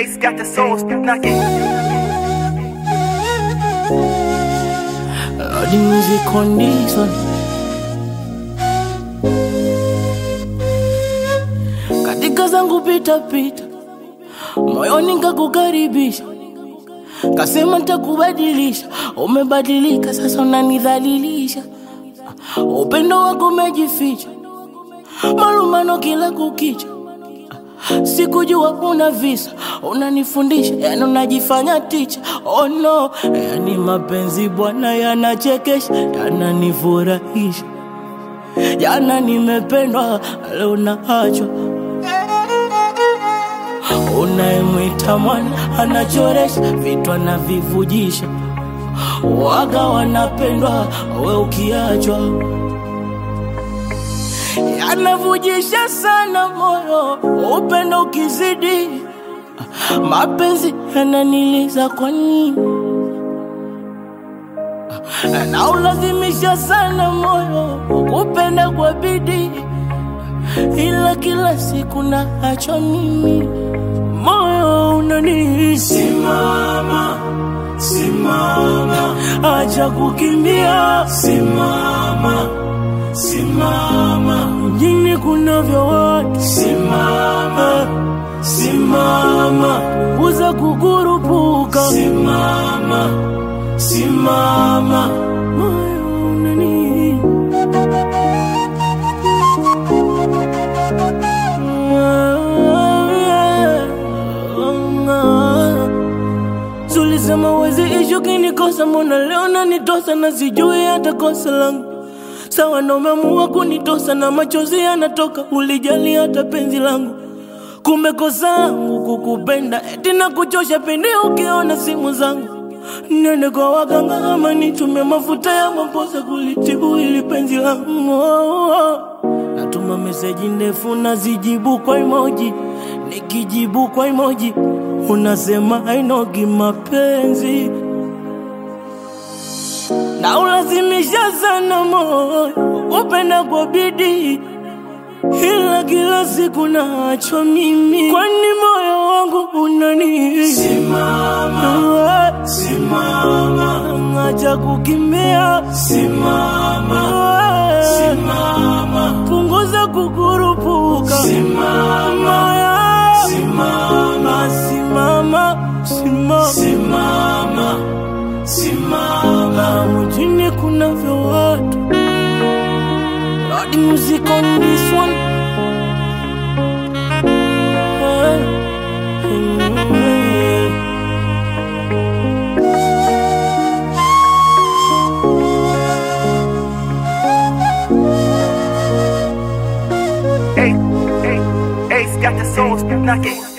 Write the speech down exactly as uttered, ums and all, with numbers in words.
Ace got the sauce, knock it. All the music on this one. Katika zangu pita pita, moyoni nikakukaribisha, kasema nitakubadilisha. Umebadilika sasa unanidhalilisha, upendo wako umejificha, malumano kila kukicha. Sikujua una visa, unanifundisha, yani unajifanya teacher. Oh no, yani mapenzi bwana yanachekesha, yananifurahisha. Jana nimependwa, leo naachwa. Unayemwita mwana anachoresha, vitu anavivujisha. Waga wanapendwa, we ukiachwa. Yanavujisha sana moyo, upendo ukizidi. Mapenzi yananiliza kwa nini? Na ulazimisha sana moyo, kupenda kwa bidii. Ila kila siku naachwa mimi, moyo unani. Simama, simama, acha kukimbia. Simama, simama, mjini kunavyo watu. Simama, simama, punguza kukurupuka. Simama, simama, moyo unani. Zulisema wezi ishu kinikosa, mbona leo nanitosa na sijui hata kosa langu. Sawa na umeamua kunitosa na machozi yanatoka, ulijali hata penzi langu. Kumbe kosa langu kukupenda, eti na kuchosha pindi ukiona simu zangu. Nende kwa waganga ama nitumie mafuta ya maposa kulitibu ili penzi langu. Oh, oh. Natuma meseji ndefu na zijibu kwa emoji, nikijibu kwa emoji unasema hainogi mapenzi. Na ulazimisha sana moyo, upenda kwa bidii. Ila kila siku naachwa mimi, kwani moyo wangu unani. Simama, simama, acha kukimbia. Simama, simama, punguza kukurupuka. Simama, simama, simama, simama, simama, simama, mjini kunavyo watu. Loud music on this one. Ace, Ace, Ace got the sauce, knock it.